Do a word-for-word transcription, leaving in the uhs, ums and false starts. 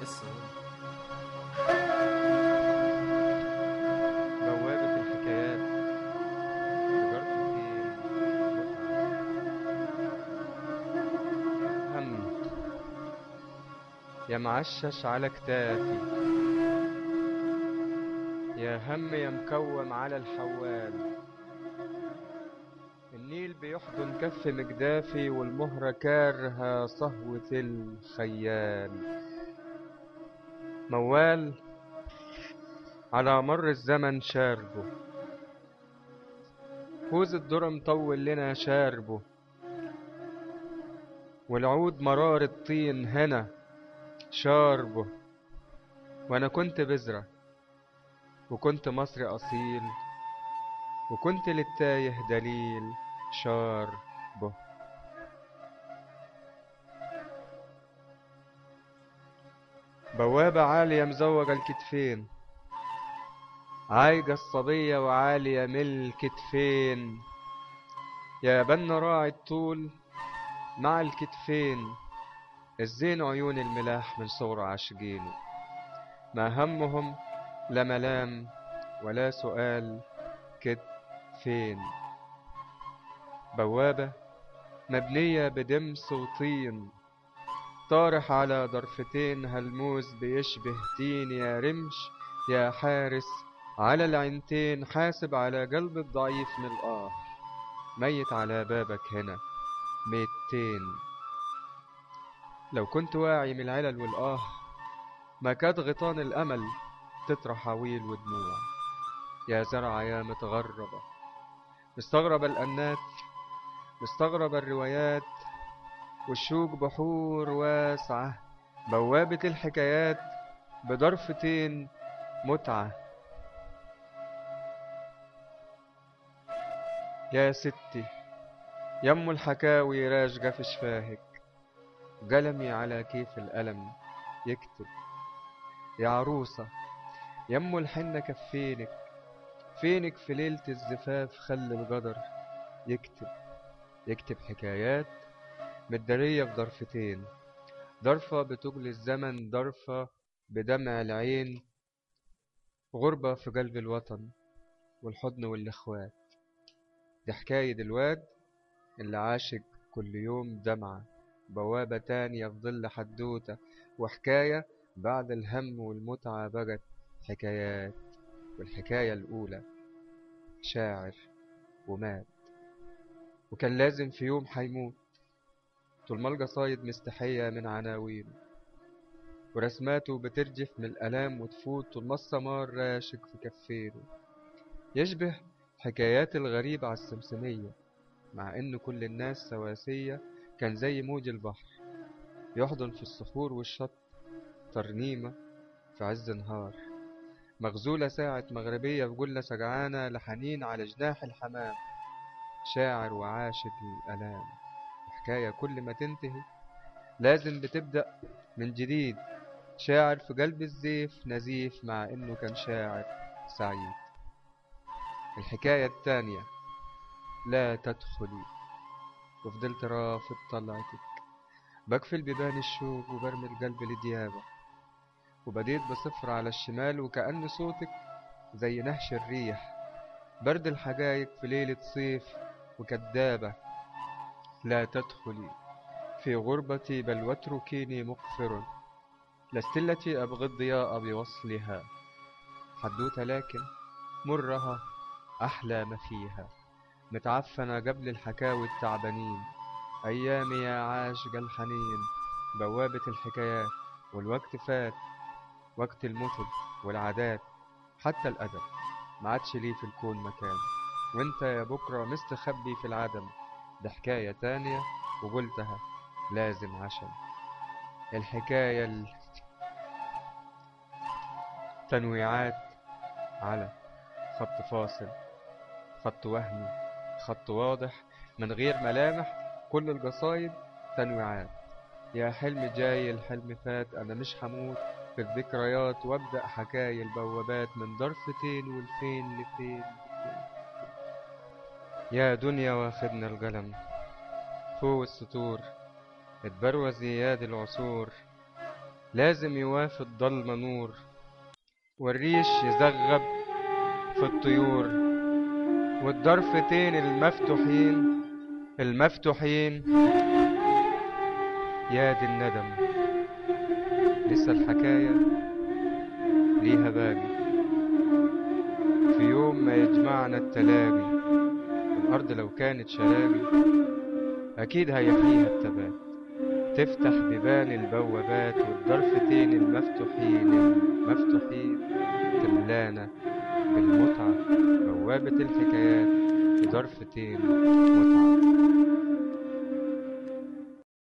قصة هو. بوابة الحكايات بجرتين متعة. يا هم يا معشش على كتافي، يا هم يا مكوم على الحوال. النيل بيحضن كف مجدافي والمهرة كارهة صهوة الخيال. موال على مر الزمن شاربه، كوز الذرة مطول لنا شاربه، والعود مرار الطين هنا شاربه. وانا كنت بذرة وكنت مصري أصيل، وكنت للتايه دليل شاربه. بوابة عالية مزوجة الكتفين، عايجة الصبية وعالية من الكتفين. يا بن راعي الطول مع الكتفين، الزين عيون الملاح من صغر عاشقينه. ما همهم لا ملام ولا سؤال كتفين. بوابة مبنية بدمس وطين، طارح على ضرفتين هالموز بيشبه تين. يا رمش يا حارس على العينتين، حاسب على قلب الضعيف من الآه، ميت على بابك هنا ميتين. لو كنت واعي من العلل والآه، ما كاد غيطان الأمل تطرح عويل ودموع. يا زرع يا متغربة، مستغرب الأنات، مستغرب الروايات، والشوق بحور واسعة. بوابة الحكايات بضرفتين متعة. يا ستي يم الحكاوي راجقة في شفاهك، قلمي على كيف الألم يكتب. يا عروسة يم الحنة كفينك، فينك في ليلة الزفاف خلي القدر يكتب. يكتب حكايات متدارية في ضرفتين، ضرفة بتجلي الزمن، ضرفة بدمع العين. غربة في قلب الوطن والحضن والإخوات، دي حكاية الواد اللي عاشق كل يوم دمعة. بوابة تانية في ظل حدوتة وحكاية، بعد الهم والمتعة بقت حكايات. والحكاية الأولى شاعر ومات، وكان لازم في يوم حيموت. طول ما القصايد مستحية من عناوينه، ورسماته بترجف من الألام وتفوت. طول ما السمار راشق في كفينه، يشبه حكايات الغريب على السمسمية، مع إن كل الناس سواسية. كان زي موج البحر يحضن في الصخور والشط، ترنيمة في عز نهار، مغزولة ساعة مغربية في جلة سجعانة لحنين على جناح الحمام. شاعر وعاشق للألام، وحكاية كل ما تنتهي لازم بتبدأ من جديد. شاعر في قلب الزيف نزيف، مع إنه كان شاعر سعيد. الحكاية التانية لا تدخلي، وفضلت رافض طلعتك، بقفل بيبان الشوق وبرمي القلب لديابة. وبديت بصفر على الشمال، وكأن صوتك زي نهش الريح، برد الحجايج في ليلة صيف وكدابة. لا تدخلي في غربتي بل واتركيني مقفر، لست التي أبغي الضياء بوصلها. حدوتة لكن مرها أحلى ما فيها، متعفنة قبل الحكاوي التعبانين. أيامي يا عاشق الحنين، بوابة الحكايات. والوقت فات، وقت المتب والعادات، حتى الأدب ما عادش ليه في الكون مكان. وانت يا بكرة مستخبي في العدم، ده حكاية تانية وقلتها لازم عشان. الحكاية التنويعات على خط فاصل، خط وهمي، خط واضح من غير ملامح. كل القصايد تنويعات. يا حلم جاي الحلم فات، أنا مش هموت في الذكريات، وابدأ حكاية البوابات من ضرفتين والفين لفين. يا دنيا واخدنا القلم فوق السطور، اتبروز ياد العصور، لازم يوافي الضلمة نور، والريش يزغب في الطيور، والضرفتين المفتوحين المفتوحين يا دي الندم. لسه الحكاية ليها باقي، في يوم ما يجمعنا التلاقي، الأرض لو كانت شلاقي أكيد هيحييها التبات، تفتح بيبان البوابات، والضرفتين المفتوحين المفتوحين تملانا بالمتعة، بوابة الحكايات بضرفتين متعة.